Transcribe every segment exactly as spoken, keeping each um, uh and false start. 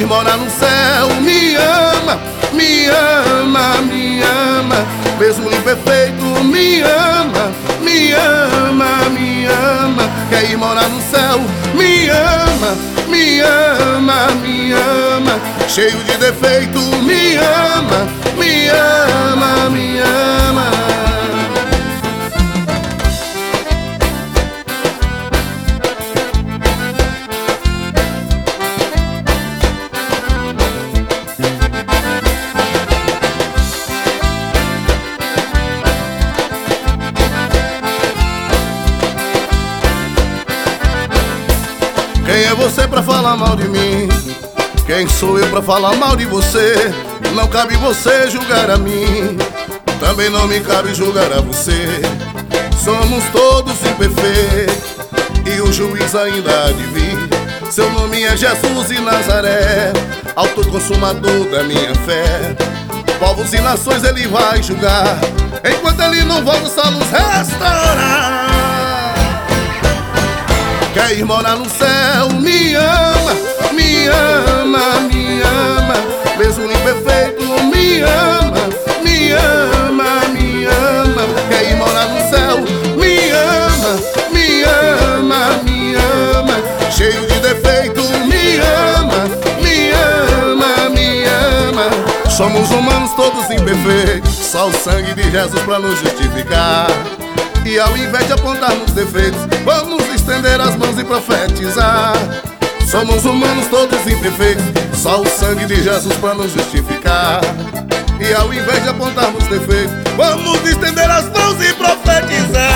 mora no céu me ama, me ama, me ama, mesmo imperfeito me ama, me ama, me ama. Quer ir morar no céu me ama, me ama, me ama, cheio de defeito me ama, me ama, me ama. Quem é você pra falar mal de mim? Quem sou eu pra falar mal de você? Não cabe você julgar a mim, também não me cabe julgar a você. Somos todos imperfeitos e o juiz ainda há de vir. Seu nome é Jesus de Nazaré, autoconsumador da minha fé. Povos e nações ele vai julgar, enquanto ele não volta só nos restaurar. Quer ir morar no céu me ama, me ama, me ama, mesmo imperfeito me ama, me ama, me ama. Quer ir morar no céu me ama, me ama, me ama, cheio de defeito me ama, me ama, me ama. Somos humanos todos imperfeitos, só o sangue de Jesus pra nos justificar. E ao invés de apontarmos defeitos, vamos estender as mãos e profetizar. Somos humanos todos imperfeitos, só o sangue de Jesus pra nos justificar. E ao invés de apontarmos defeitos, vamos estender as mãos e profetizar.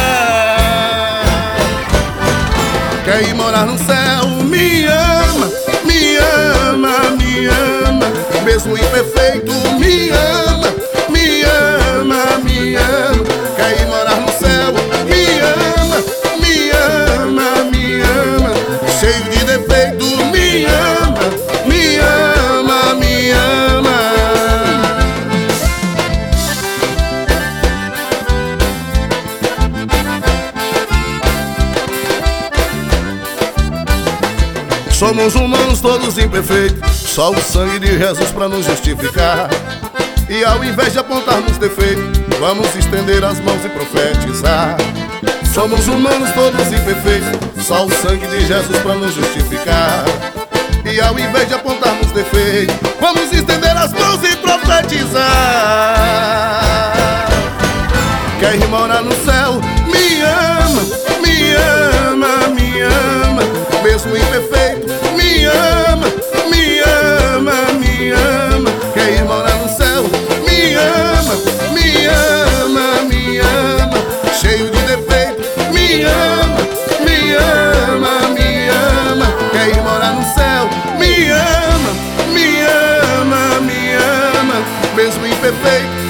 Quer ir morar no céu me ama, me ama, me ama, mesmo imperfeito me ama, me ama, me ama. Quer ir morar no céu me ama, me ama, me ama, cheio de defeito me ama, me ama, me ama. Somos humanos todos imperfeitos, só o sangue de Jesus pra nos justificar. E ao invés de apontarmos defeitos, vamos estender as mãos e profetizar. Somos humanos todos imperfeitos, só o sangue de Jesus pra nos justificar. E ao invés de apontarmos defeitos, vamos estender as mãos e profetizar. Quer ir morar no céu me ama, me ama, me ama, mesmo imperfeito me ama, me ama, me ama. Quer ir morar no céu me ama, me ama, me ama, cheio de defeito me ama, me ama, me ama. Quer ir morar no céu me ama, me ama, me ama, mesmo imperfeito